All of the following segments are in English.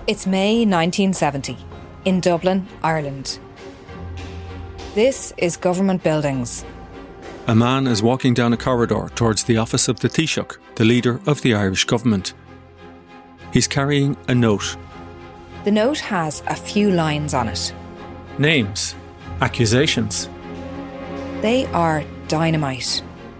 It's May 1970, in Dublin, Ireland. This is Government Buildings. A man is walking down a corridor towards the office of the Taoiseach, the leader of the Irish government. He's carrying a note. The note has a few lines on it. Names, accusations. They are dynamite.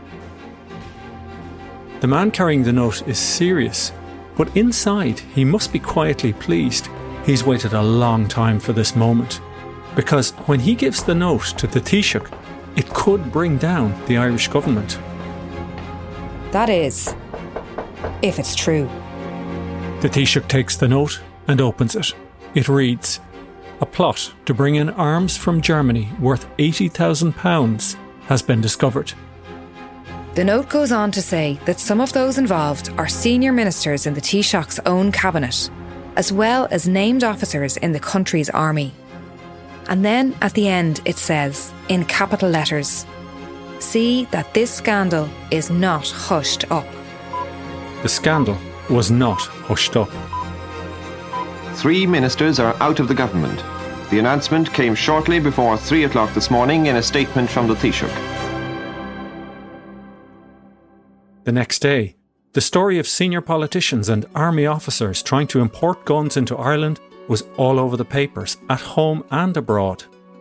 The man carrying the note is serious, but inside he must be quietly pleased. He's waited a long time for this moment, because when he gives the note to the Taoiseach, it could bring down the Irish government. That is, if it's true. The Taoiseach takes the note and opens it. It reads, "A plot to bring in arms from Germany worth £80,000 has been discovered." The note goes on to say that some of those involved are senior ministers in the Taoiseach's own cabinet, as well as named officers in the country's army. And then at the end it says, in capital letters, "See that this scandal is not hushed up." The scandal was not hushed up. 3 ministers are out of the government. The announcement came shortly before 3 o'clock this morning in a statement from the Taoiseach. The next day, the story of senior politicians and army officers trying to import guns into Ireland was all over the papers, at home and abroad.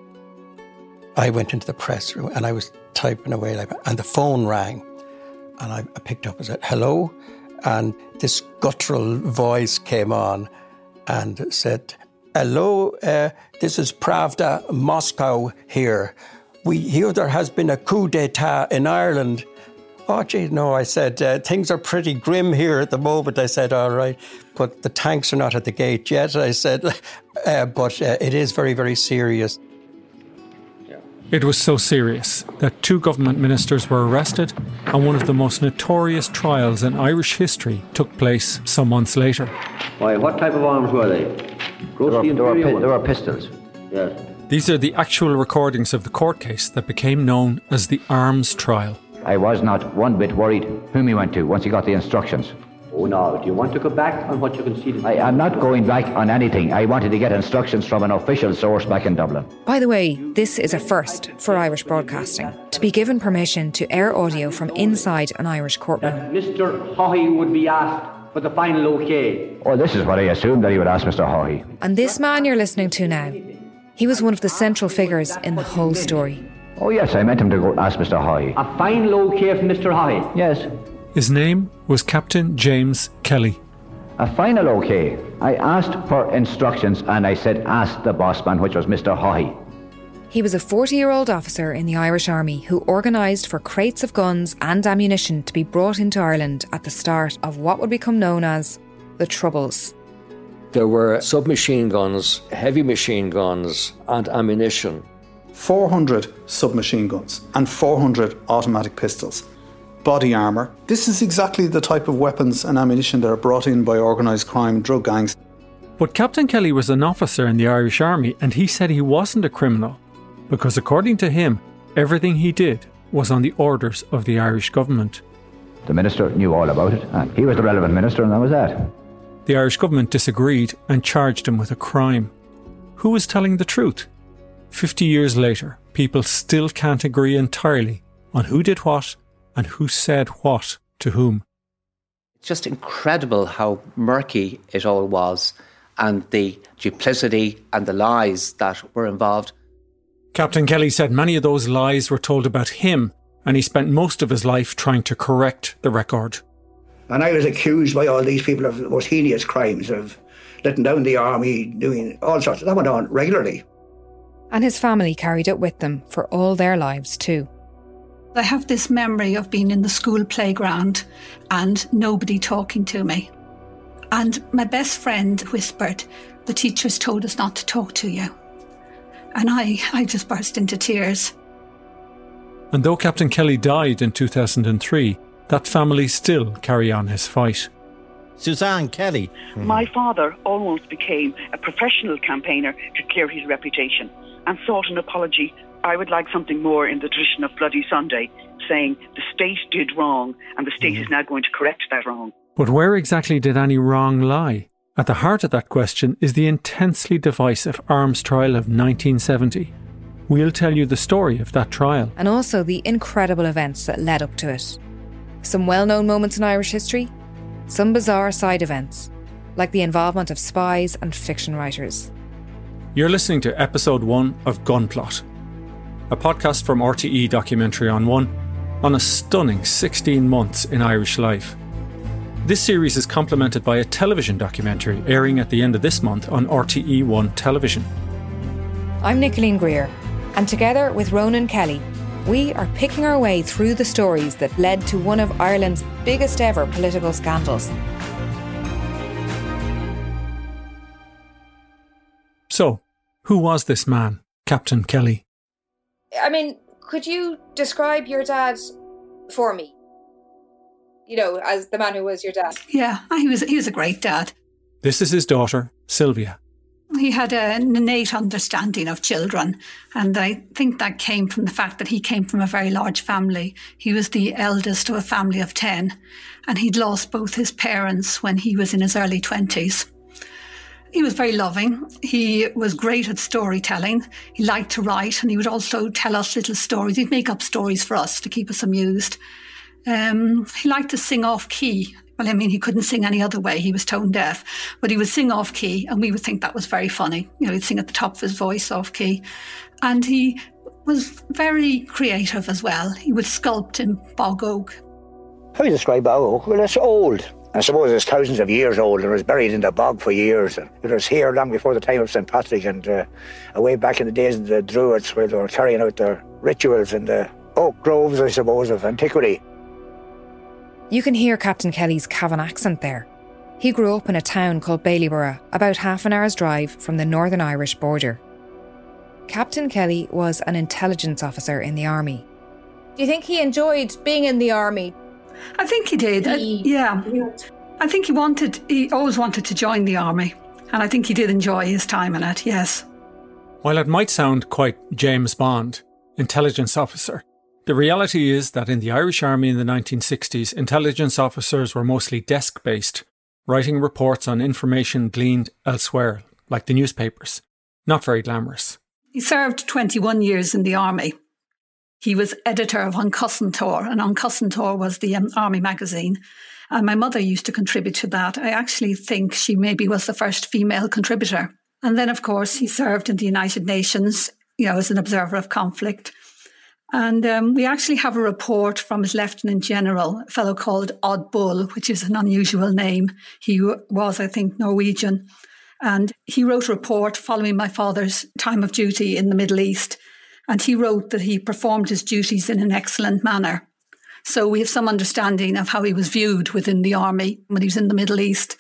I went into the press room and I was typing away, and the phone rang. And I picked up and said, "Hello?" And this guttural voice came on and said, "Hello, this is Pravda Moscow here. We hear there has been a coup d'etat in Ireland." "Oh, gee, no," I said, "things are pretty grim here at the moment." I said, "All right, but the tanks are not at the gate yet." I said, but it is very, very serious. It was so serious that 2 government ministers were arrested, and one of the most notorious trials in Irish history took place some months later. Why, what type of arms were they? They were pistols. Yes. These are the actual recordings of the court case that became known as the Arms Trial. I was not one bit worried whom he went to once he got the instructions. Oh no, do you want to go back on what you conceded? I'm not going back on anything. I wanted to get instructions from an official source back in Dublin. By the way, this is a first for Irish broadcasting, to be given permission to air audio from inside an Irish courtroom. Mr. Haughey would be asked for the final OK. Oh, this is what I assumed that he would ask Mr. Haughey. And this man you're listening to now, he was one of the central figures in the whole story. Oh yes, I meant him to go ask Mr. Haughey. A final OK from Mr. Haughey? Yes. His name was Captain James Kelly. A final OK. I asked for instructions and I said ask the boss man, which was Mr. Haughey. He was a 40-year-old officer in the Irish Army who organised for crates of guns and ammunition to be brought into Ireland at the start of what would become known as the Troubles. There were submachine guns, heavy machine guns and ammunition. 400 submachine guns and 400 automatic pistols. Body armour. This is exactly the type of weapons and ammunition that are brought in by organised crime and drug gangs. But Captain Kelly was an officer in the Irish Army, and he said he wasn't a criminal, because according to him, everything he did was on the orders of the Irish government. The minister knew all about it, and he was the relevant minister, and that was that. The Irish government disagreed and charged him with a crime. Who was telling the truth? 50 years later, people still can't agree entirely on who did what and who said what to whom. It's just incredible how murky it all was, and the duplicity and the lies that were involved. Captain Kelly said many of those lies were told about him, and he spent most of his life trying to correct the record. And I was accused by all these people of the most heinous crimes, of letting down the army, doing all sorts. That went on regularly. And his family carried it with them for all their lives too. I have this memory of being in the school playground and nobody talking to me. And my best friend whispered, "The teachers told us not to talk to you." And I just burst into tears. And though Captain Kelly died in 2003, that family still carry on his fight. Suzanne Kelly. My father almost became a professional campaigner to clear his reputation and sought an apology. I would like something more in the tradition of Bloody Sunday, saying the state did wrong and the state is now going to correct that wrong. But where exactly did any wrong lie? At the heart of that question is the intensely divisive arms trial of 1970. We'll tell you the story of that trial. And also the incredible events that led up to it. Some well-known moments in Irish history, some bizarre side events, like the involvement of spies and fiction writers. You're listening to episode 1 of Gunplot, a podcast from RTE Documentary on One on a stunning 16 months in Irish life. This series is complemented by a television documentary airing at the end of this month on RTE1 television. I'm Nicoline Greer, and together with Ronan Kelly, we are picking our way through the stories that led to one of Ireland's biggest ever political scandals. So, who was this man, Captain Kelly? I mean, could you describe your dad for me? You know, as the man who was your dad. Yeah, he was a great dad. This is his daughter, Sylvia. He had an innate understanding of children, and I think that came from the fact that he came from a very large family. He was the eldest of a family of 10, and he'd lost both his parents when he was in his early 20s. He was very loving. He was great at storytelling. He liked to write, and he would also tell us little stories. He'd make up stories for us to keep us amused. He liked to sing off key. Well, I mean, he couldn't sing any other way. He was tone deaf, but he would sing off key, and we would think that was very funny. You know, he'd sing at the top of his voice off key. And he was very creative as well. He would sculpt in bog oak. How do you describe bog oak? Well, it's old. I suppose it's thousands of years old. It was buried in the bog for years. And it was here long before the time of St. Patrick, and way back in the days of the Druids, where they were carrying out their rituals in the oak groves, I suppose, of antiquity. You can hear Captain Kelly's Cavan accent there. He grew up in a town called Ballyborough, about half an hour's drive from the Northern Irish border. Captain Kelly was an intelligence officer in the army. Do you think he enjoyed being in the army? I think he did. Yeah. I think he always wanted to join the army, and I think he did enjoy his time in it, yes. While it might sound quite James Bond, intelligence officer, the reality is that in the Irish Army in the 1960s, intelligence officers were mostly desk-based, writing reports on information gleaned elsewhere, like the newspapers. Not very glamorous. He served 21 years in the army. He was editor of An Cossantor, and An Cossantor was the army magazine. And my mother used to contribute to that. I actually think she maybe was the first female contributor. And then, of course, he served in the United Nations, you know, as an observer of conflict. And we actually have a report from his Lieutenant General, a fellow called Odd Bull, which is an unusual name. He was, I think, Norwegian. And he wrote a report following my father's time of duty in the Middle East. And he wrote that he performed his duties in an excellent manner. So we have some understanding of how he was viewed within the army when he was in the Middle East.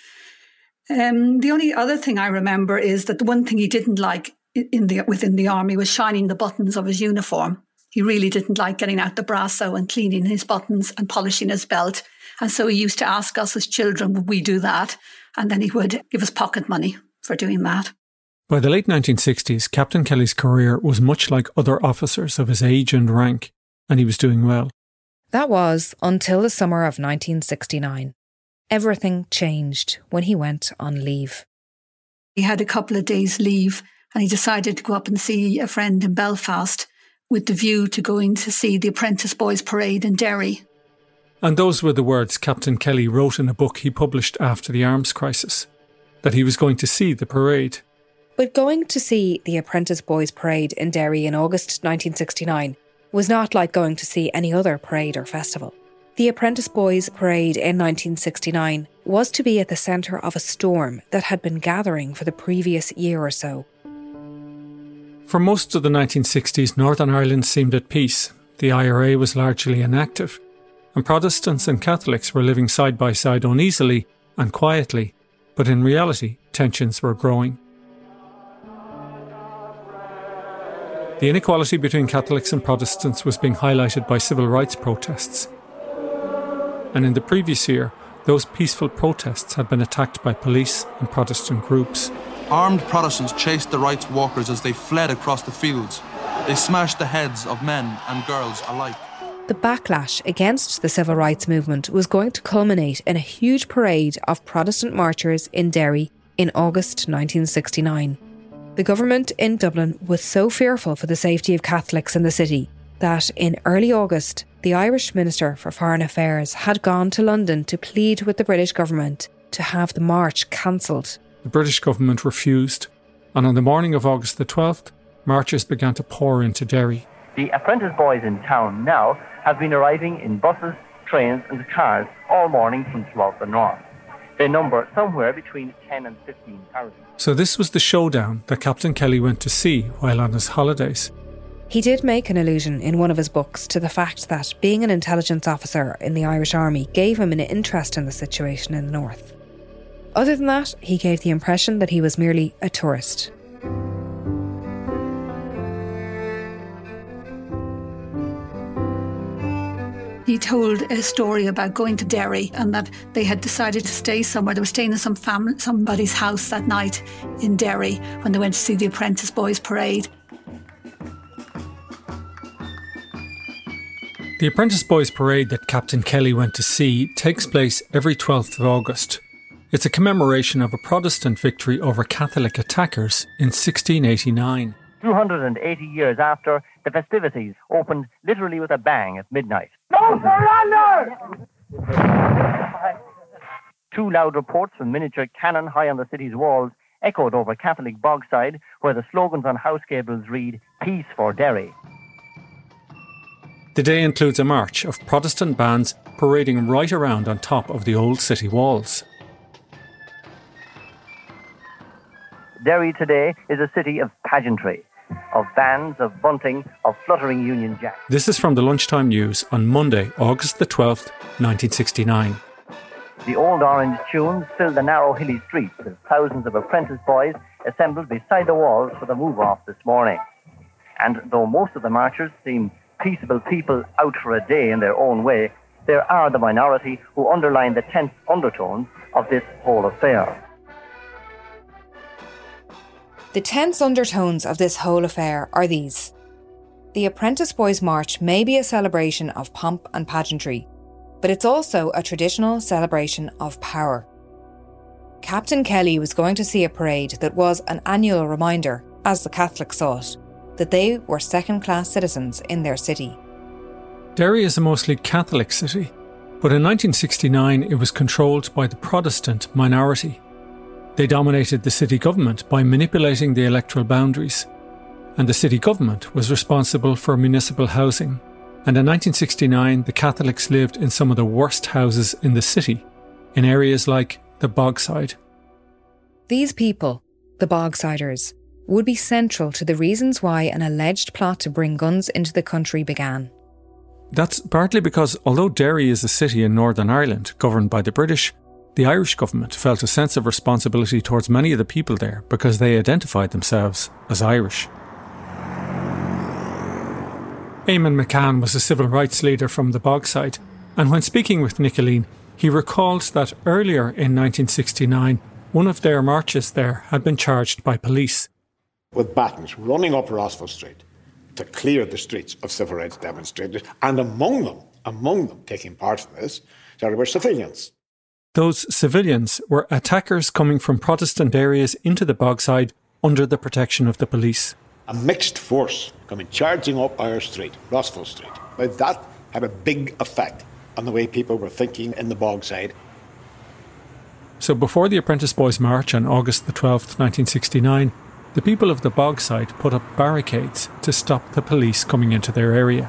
The only other thing I remember is that the one thing he didn't like within the army was shining the buttons of his uniform. He really didn't like getting out the brasso and cleaning his buttons and polishing his belt. And so he used to ask us as children, would we do that? And then he would give us pocket money for doing that. By the late 1960s, Captain Kelly's career was much like other officers of his age and rank, and he was doing well. That was until the summer of 1969. Everything changed when he went on leave. He had a couple of days' leave, and he decided to go up and see a friend in Belfast, with the view to going to see the Apprentice Boys Parade in Derry. And those were the words Captain Kelly wrote in a book he published after the arms crisis, that he was going to see the parade. But going to see the Apprentice Boys Parade in Derry in August 1969 was not like going to see any other parade or festival. The Apprentice Boys Parade in 1969 was to be at the centre of a storm that had been gathering for the previous year or so. For most of the 1960s, Northern Ireland seemed at peace. The IRA was largely inactive, and Protestants and Catholics were living side by side uneasily and quietly, but in reality, tensions were growing. The inequality between Catholics and Protestants was being highlighted by civil rights protests. And in the previous year, those peaceful protests had been attacked by police and Protestant groups. Armed Protestants chased the rights walkers as they fled across the fields. They smashed the heads of men and girls alike. The backlash against the civil rights movement was going to culminate in a huge parade of Protestant marchers in Derry in August 1969. The government in Dublin was so fearful for the safety of Catholics in the city that in early August, the Irish Minister for Foreign Affairs had gone to London to plead with the British government to have the march cancelled. The British government refused, and on the morning of August the 12th, marchers began to pour into Derry. The apprentice boys in town now have been arriving in buses, trains and cars all morning from throughout the north. They number somewhere between 10 and 15,000. So this was the showdown that Captain Kelly went to see while on his holidays. He did make an allusion in one of his books to the fact that being an intelligence officer in the Irish Army gave him an interest in the situation in the north. Other than that, he gave the impression that he was merely a tourist. He told a story about going to Derry and that they had decided to stay somewhere. They were staying in somebody's house that night in Derry when they went to see the Apprentice Boys Parade. The Apprentice Boys Parade that Captain Kelly went to see takes place every 12th of August. It's a commemoration of a Protestant victory over Catholic attackers in 1689. 280 years after, the festivities opened literally with a bang at midnight. No surrender! Two loud reports from miniature cannon high on the city's walls echoed over Catholic Bogside, where the slogans on house gables read, "Peace for Derry." The day includes a march of Protestant bands parading right around on top of the old city walls. Derry today is a city of pageantry, of bands, of bunting, of fluttering Union Jacks. This is from the Lunchtime News on Monday, August the 12th, 1969. The old orange tunes fill the narrow hilly streets as thousands of apprentice boys assembled beside the walls for the move-off this morning. And though most of the marchers seem peaceable people out for a day in their own way, there are the minority who underline the tense undertones of this whole affair. The tense undertones of this whole affair are these. The Apprentice Boys March may be a celebration of pomp and pageantry, but it's also a traditional celebration of power. Captain Kelly was going to see a parade that was an annual reminder, as the Catholics saw it, that they were second-class citizens in their city. Derry is a mostly Catholic city, but in 1969 it was controlled by the Protestant minority. They dominated the city government by manipulating the electoral boundaries, and the city government was responsible for municipal housing. And in 1969, the Catholics lived in some of the worst houses in the city, in areas like the Bogside. These people, the Bogsiders, would be central to the reasons why an alleged plot to bring guns into the country began. That's partly because although Derry is a city in Northern Ireland governed by the British, the Irish government felt a sense of responsibility towards many of the people there because they identified themselves as Irish. Eamon McCann was a civil rights leader from the Bogside, and when speaking with Nicoline, he recalled that earlier in 1969, one of their marches there had been charged by police with batons running up Rossville Street to clear the streets of civil rights demonstrators, and among them taking part in this, there were civilians. Those civilians were attackers coming from Protestant areas into the Bogside under the protection of the police. A mixed force coming charging up our street, Rossville Street. Now that had a big effect on the way people were thinking in the Bogside. So before the Apprentice Boys March on August the 12th, 1969, the people of the Bogside put up barricades to stop the police coming into their area.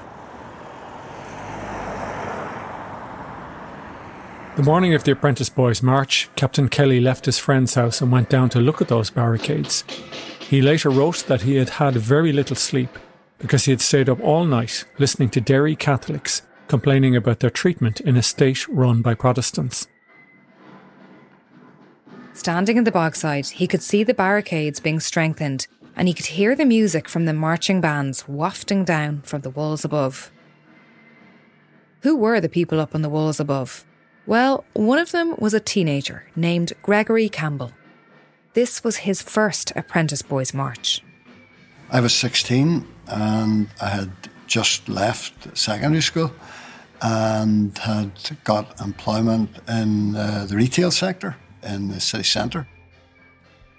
The morning of the Apprentice Boys March, Captain Kelly left his friend's house and went down to look at those barricades. He later wrote that he had had very little sleep because he had stayed up all night listening to Derry Catholics complaining about their treatment in a state run by Protestants. Standing in the Bogside, he could see the barricades being strengthened and he could hear the music from the marching bands wafting down from the walls above. Who were the people up on the walls above? Well, one of them was a teenager named Gregory Campbell. This was his first Apprentice Boys March. I was 16 and I had just left secondary school and had got employment in the retail sector in the city centre.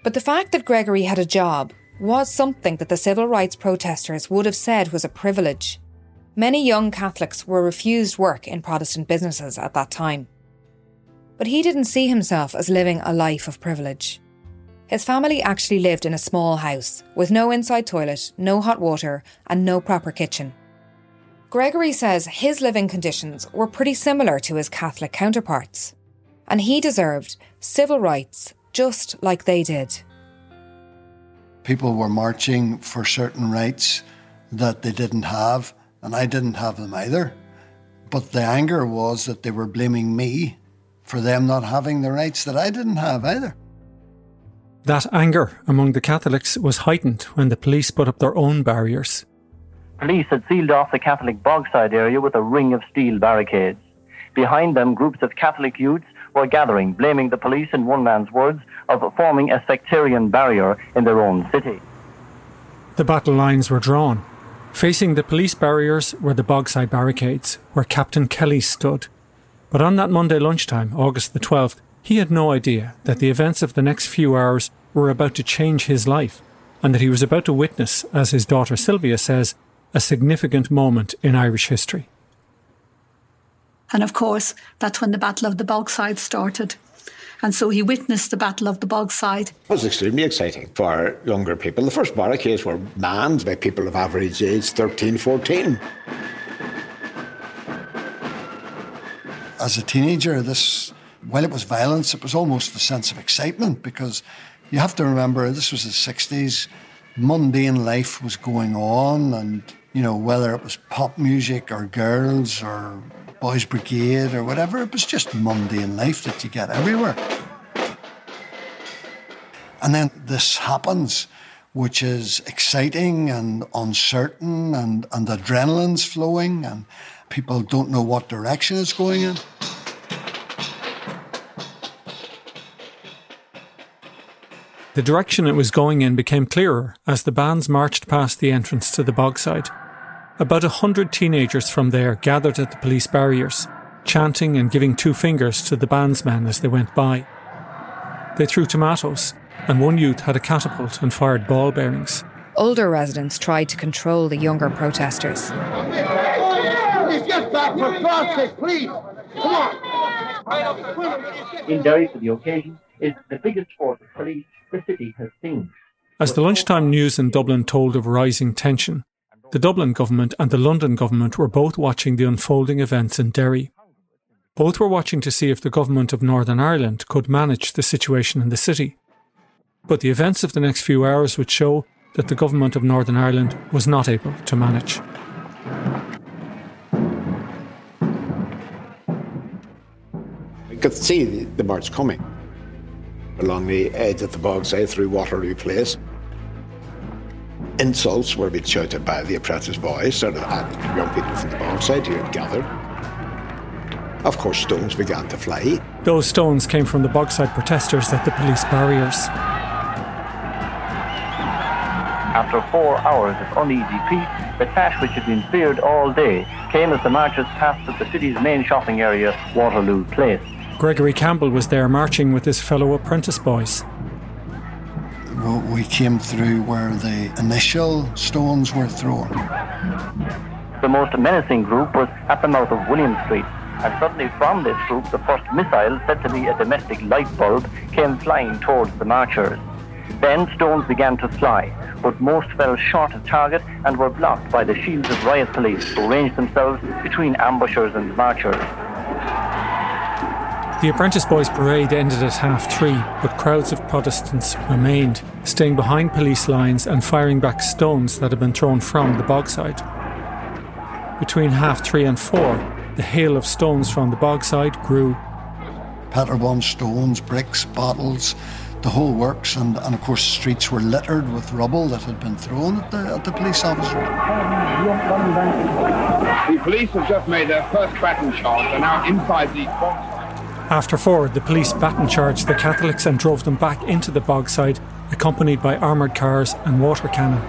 But the fact that Gregory had a job was something that the civil rights protesters would have said was a privilege. Many young Catholics were refused work in Protestant businesses at that time. But he didn't see himself as living a life of privilege. His family actually lived in a small house with no inside toilet, no hot water, and no proper kitchen. Gregory says his living conditions were pretty similar to his Catholic counterparts, and he deserved civil rights just like they did. People were marching for certain rights that they didn't have, and I didn't have them either. But the anger was that they were blaming me for them not having the rights that I didn't have either. That anger among the Catholics was heightened when the police put up their own barriers. Police had sealed off the Catholic Bogside area with a ring of steel barricades. Behind them, groups of Catholic youths were gathering, blaming the police, in one man's words, of forming a sectarian barrier in their own city. The battle lines were drawn. Facing the police barriers were the Bogside barricades, where Captain Kelly stood. But on that Monday lunchtime, August the 12th, he had no idea that the events of the next few hours were about to change his life, and that he was about to witness, as his daughter Sylvia says, a significant moment in Irish history. And of course, that's when the Battle of the Bogside started. And so he witnessed the Battle of the Bogside. It was extremely exciting for younger people. The first barricades were manned by people of average age 13, 14. As a teenager, while it was violence, it was almost a sense of excitement, because you have to remember this was the 60s. Mundane life was going on, and, whether it was pop music or girls or Boys Brigade or whatever, it was just mundane life that you get everywhere. And then this happens, which is exciting and uncertain, and adrenaline's flowing, and people don't know what direction it's going in. The direction it was going in became clearer as the bands marched past the entrance to the Bogside. About 100 teenagers from there gathered at the police barriers, chanting and giving two fingers to the bandsmen as they went by. They threw tomatoes, and one youth had a catapult and fired ball bearings. Older residents tried to control the younger protesters. Get back, for God's sake, please! Come on! In Derry for the occasion is the biggest force of police the city has seen. As the lunchtime news in Dublin told of rising tension, the Dublin government and the London government were both watching the unfolding events in Derry. Both were watching to see if the government of Northern Ireland could manage the situation in the city. But the events of the next few hours would show that the government of Northern Ireland was not able to manage. I could see the march coming along the edge of the Bogside through Waterloo Place. Insults were being shouted by the apprentice boys, sort of at young people from the Bogside who had gathered. Of course, stones began to fly. Those stones came from the Bogside protesters at the police barriers. After 4 hours of uneasy peace, the clash which had been feared all day came as the marchers passed through the city's main shopping area, Waterloo Place. Gregory Campbell was there marching with his fellow apprentice boys. We came through where the initial stones were thrown. The most menacing group was at the mouth of William Street, and suddenly from this group the first missile, said to be a domestic light bulb, came flying towards the marchers. Then stones began to fly, but most fell short of target and were blocked by the shields of riot police, who ranged themselves between ambushers and marchers. The Apprentice Boys' parade ended at 3:30, but crowds of Protestants remained, staying behind police lines and firing back stones that had been thrown from the Bogside. Between 3:30 and 4, the hail of stones from the Bogside grew. Petrol bombs, stones, bricks, bottles, the whole works, and of course the streets were littered with rubble that had been thrown at the police officer. The police have just made their first baton charge and are now inside the Bogside. After 4, the police baton charged the Catholics and drove them back into the Bogside, accompanied by armoured cars and water cannon.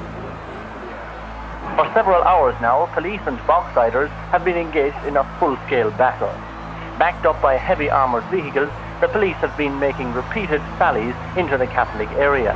For several hours now, police and Bogsiders have been engaged in a full-scale battle. Backed up by heavy armoured vehicles, the police have been making repeated sallies into the Catholic area.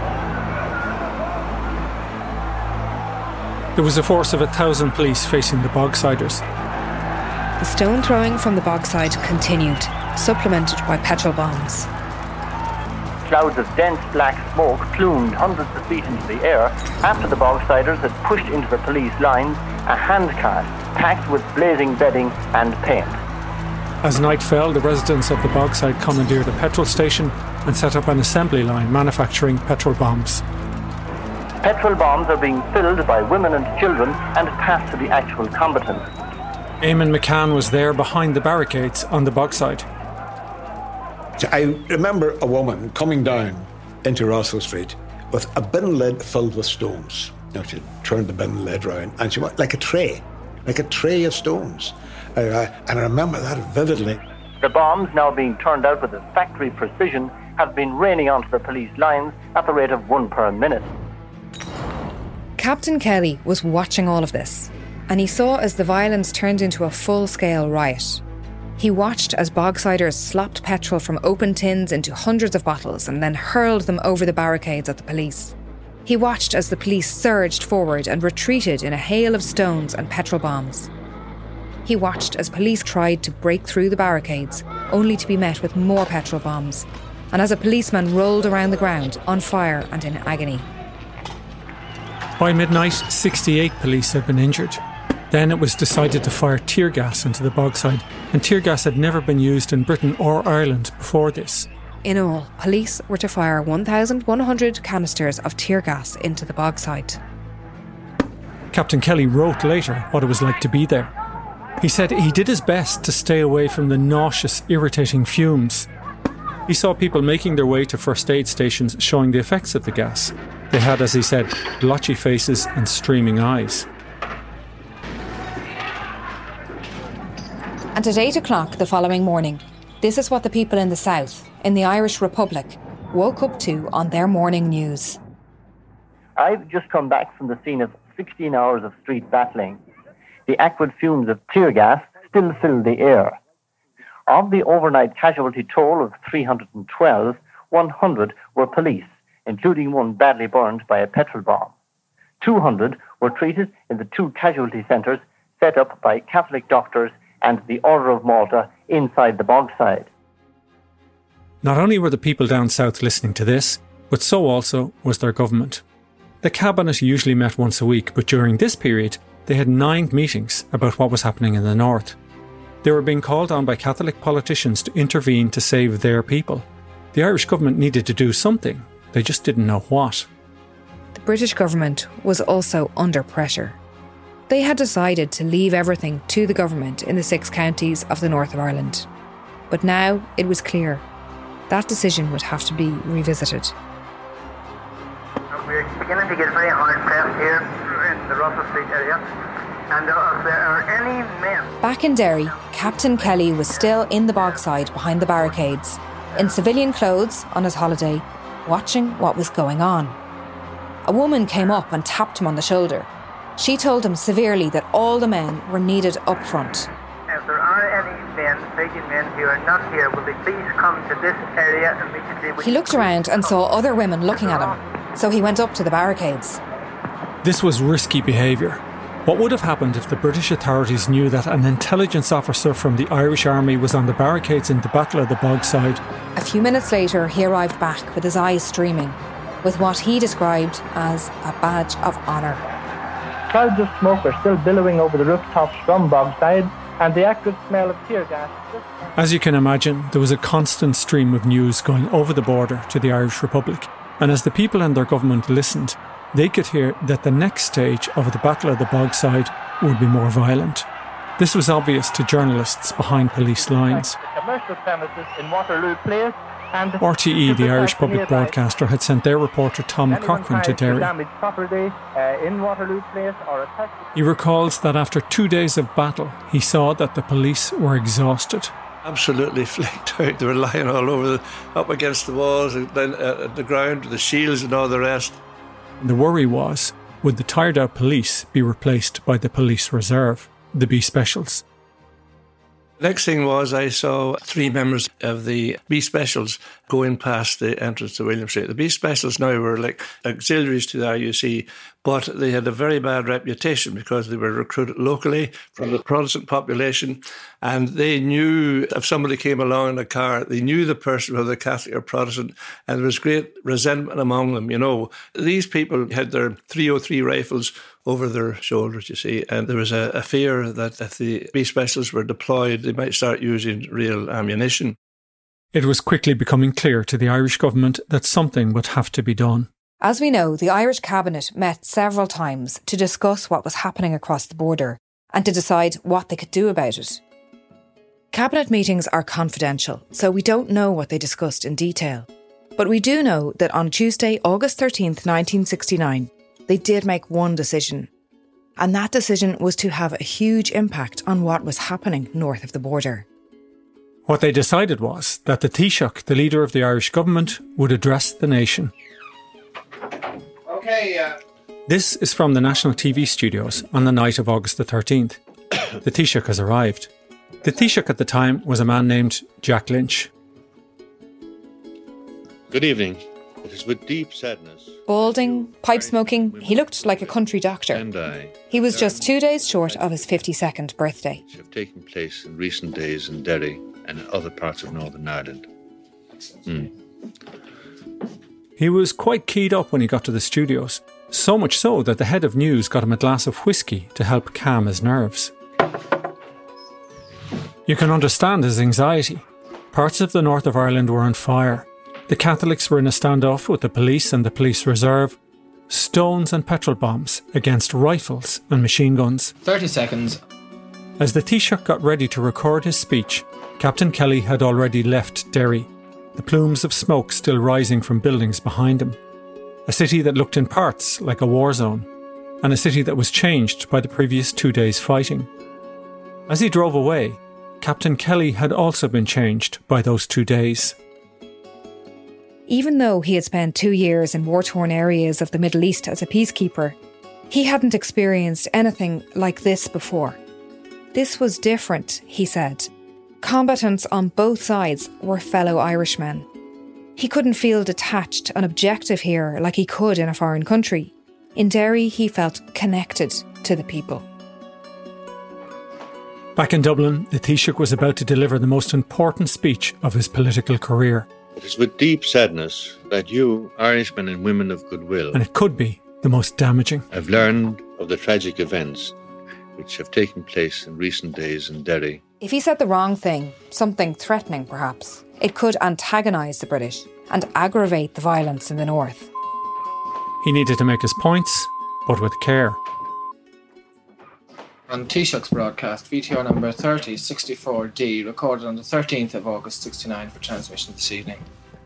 There was a force of 1,000 police facing the Bogsiders. The stone throwing from the Bogside continued, supplemented by petrol bombs. Clouds of dense black smoke plumed hundreds of feet into the air after the Bogsiders had pushed into the police lines a handcart packed with blazing bedding and paint. As night fell, the residents of the Bogside commandeered a petrol station and set up an assembly line manufacturing petrol bombs. Petrol bombs are being filled by women and children and passed to the actual combatants. Eamon McCann was there behind the barricades on the Bogside. I remember a woman coming down into Rossall Street with a bin lid filled with stones. She turned the bin lid round and she went like a tray of stones. And I remember that vividly. The bombs, now being turned out with a factory precision, have been raining onto the police lines at the rate of 1 per minute. Captain Kelly was watching all of this, and he saw as the violence turned into a full-scale riot. He watched as Bogsiders slopped petrol from open tins into hundreds of bottles and then hurled them over the barricades at the police. He watched as the police surged forward and retreated in a hail of stones and petrol bombs. He watched as police tried to break through the barricades, only to be met with more petrol bombs, and as a policeman rolled around the ground, on fire and in agony. By midnight, 68 police had been injured. Then it was decided to fire tear gas into the Bogside, and tear gas had never been used in Britain or Ireland before this. In all, police were to fire 1,100 canisters of tear gas into the Bogside. Captain Kelly wrote later what it was like to be there. He said he did his best to stay away from the nauseous, irritating fumes. He saw people making their way to first aid stations showing the effects of the gas. They had, as he said, blotchy faces and streaming eyes. And at 8 o'clock the following morning, this is what the people in the south, in the Irish Republic, woke up to on their morning news. I've just come back from the scene of 16 hours of street battling. The acrid fumes of tear gas still fill the air. Of the overnight casualty toll of 312, 100 were police, including one badly burned by a petrol bomb. 200 were treated in the 2 casualty centres set up by Catholic doctors and the Order of Malta inside the Bogside. Not only were the people down south listening to this, but so also was their government. The cabinet usually met once a week, but during this period, they had 9 meetings about what was happening in the north. They were being called on by Catholic politicians to intervene to save their people. The Irish government needed to do something, they just didn't know what. The British government was also under pressure. They had decided to leave everything to the government in the 6 counties of the north of Ireland. But now it was clear that decision would have to be revisited. We're beginning to get very hard pressed here in the Russell Street area. And if there are any men... Back in Derry, Captain Kelly was still in the Bogside behind the barricades, in civilian clothes on his holiday, watching what was going on. A woman came up and tapped him on the shoulder. She told him severely that all the men were needed up front. If there are any men, fighting men who are not here, will they please come to this area immediately? He looked around and saw other women looking at him, so he went up to the barricades. This was risky behaviour. What would have happened if the British authorities knew that an intelligence officer from the Irish Army was on the barricades in the Battle of the Bogside? A few minutes later, he arrived back with his eyes streaming, with what he described as a badge of honour. Clouds of smoke are still billowing over the rooftops from Bogside, and the acrid smell of tear gas... As you can imagine, there was a constant stream of news going over the border to the Irish Republic, and as the people and their government listened, they could hear that the next stage of the Battle of the Bogside would be more violent. This was obvious to journalists behind police lines. Commercial premises in Waterloo Place and RTE, the Irish public broadcaster, had sent their reporter Tom Cochrane to Derry. He recalls that after 2 days of battle, he saw that the police were exhausted. Absolutely flaked out. They were lying all over, up against the walls, and then at the ground, the shields and all the rest. The worry was, would the tired-out police be replaced by the police reserve, the B Specials? Next thing was I saw 3 members of the B Specials going past the entrance to William Street. The B Specials now were like auxiliaries to the RUC, but they had a very bad reputation because they were recruited locally from the Protestant population, and they knew if somebody came along in a car, they knew the person, whether Catholic or Protestant, and there was great resentment among them, you know. These people had their 303 rifles over their shoulders, you see, and there was a fear that if the B Specials were deployed, they might start using real ammunition. It was quickly becoming clear to the Irish government that something would have to be done. As we know, the Irish Cabinet met several times to discuss what was happening across the border and to decide what they could do about it. Cabinet meetings are confidential, so we don't know what they discussed in detail. But we do know that on Tuesday, August 13th, 1969, they did make one decision. And that decision was to have a huge impact on what was happening north of the border. What they decided was that the Taoiseach, the leader of the Irish government, would address the nation. This is from the National TV studios on the night of August the 13th. The Taoiseach has arrived. The Taoiseach at the time was a man named Jack Lynch. Good evening. It is with deep sadness. Balding, pipe smoking, he looked like a country doctor. He was just 2 days short of his 52nd birthday. Which have taken place in recent days in Derry and in other parts of Northern Ireland. He was quite keyed up when he got to the studios, so much so that the head of news got him a glass of whiskey to help calm his nerves. You can understand his anxiety. Parts of the north of Ireland were on fire. The Catholics were in a standoff with the police and the police reserve. Stones and petrol bombs against rifles and machine guns. 30 seconds. As the Taoiseach got ready to record his speech, Captain Kelly had already left Derry, the plumes of smoke still rising from buildings behind him. A city that looked in parts like a war zone, and a city that was changed by the previous 2 days' fighting. As he drove away, Captain Kelly had also been changed by those 2 days. Even though he had spent 2 years in war-torn areas of the Middle East as a peacekeeper, he hadn't experienced anything like this before. This was different, he said. Combatants on both sides were fellow Irishmen. He couldn't feel detached and objective here like he could in a foreign country. In Derry, he felt connected to the people. Back in Dublin, the Taoiseach was about to deliver the most important speech of his political career. It is with deep sadness that you, Irishmen and women of goodwill, and it could be the most damaging, have learned of the tragic events which have taken place in recent days in Derry. If he said the wrong thing, something threatening perhaps, it could antagonise the British and aggravate the violence in the north. He needed to make his points, but with care. On Taoiseach's broadcast, VTR number 3064D, recorded on the 13th of August 69 for transmission this evening.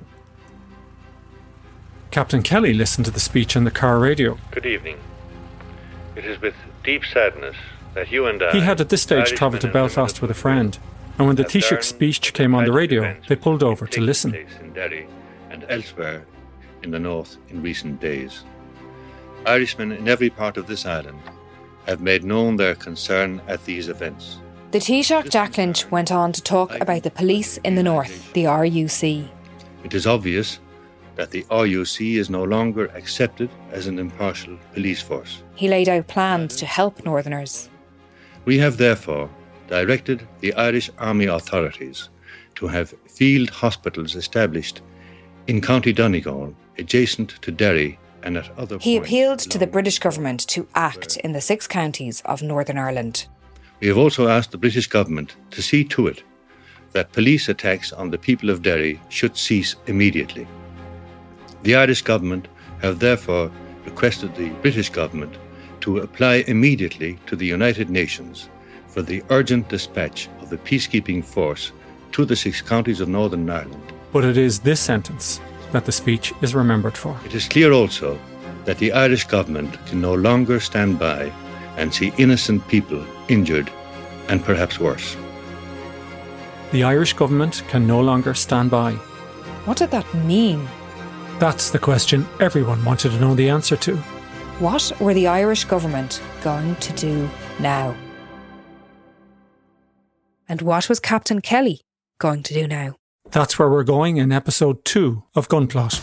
Captain Kelly listened to the speech on the car radio. Good evening. It is with deep sadness that you and I... He had at this stage travelled to Belfast with a friend, and when the Taoiseach's speech came on the radio, they pulled over to listen. In Derry and elsewhere in the north in recent days. Irishmen in every part of this island have made known their concern at these events. The Taoiseach Jack Lynch went on to talk about the police in the north, the RUC. It is obvious that the RUC is no longer accepted as an impartial police force. He laid out plans to help Northerners. We have therefore directed the Irish Army authorities to have field hospitals established in County Donegal, adjacent to Derry, and at other He appealed to the British government to act in the 6 counties of Northern Ireland. We have also asked the British government to see to it that police attacks on the people of Derry should cease immediately. The Irish government have therefore requested the British government to apply immediately to the United Nations for the urgent dispatch of the peacekeeping force to the 6 counties of Northern Ireland. But it is this sentence that the speech is remembered for. It is clear also that the Irish government can no longer stand by and see innocent people injured and perhaps worse. The Irish government can no longer stand by. What did that mean? That's the question everyone wanted to know the answer to. What were the Irish government going to do now? And what was Captain Kelly going to do now? That's where we're going in episode 2 of Gunplot.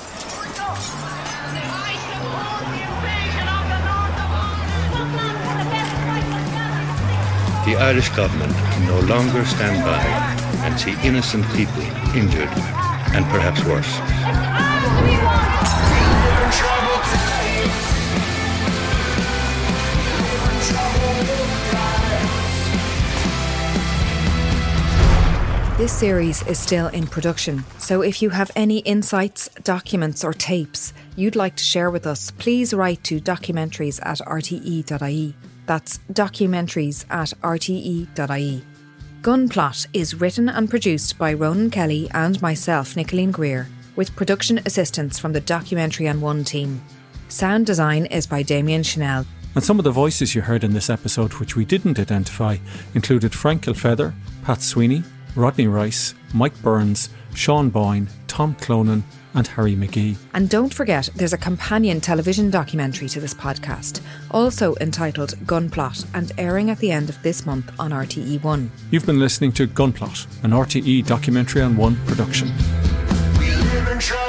The Irish government can no longer stand by and see innocent people injured and perhaps worse. This series is still in production, so if you have any insights, documents or tapes you'd like to share with us, please write to documentaries@rte.ie. That's documentaries@rte.ie. Gunplot is written and produced by Ronan Kelly and myself, Nicoline Greer, with production assistance from the Documentary on One team. Sound design is by Damien Chanel. And some of the voices you heard in this episode, which we didn't identify, included Frank Kilfeather, Pat Sweeney, Rodney Rice, Mike Burns, Sean Boyne, Tom Clonan and Harry McGee. And don't forget, there's a companion television documentary to this podcast, also entitled Gunplot and airing at the end of this month on RTE1. You've been listening to Gunplot, an RTE Documentary on One production. We live in trouble.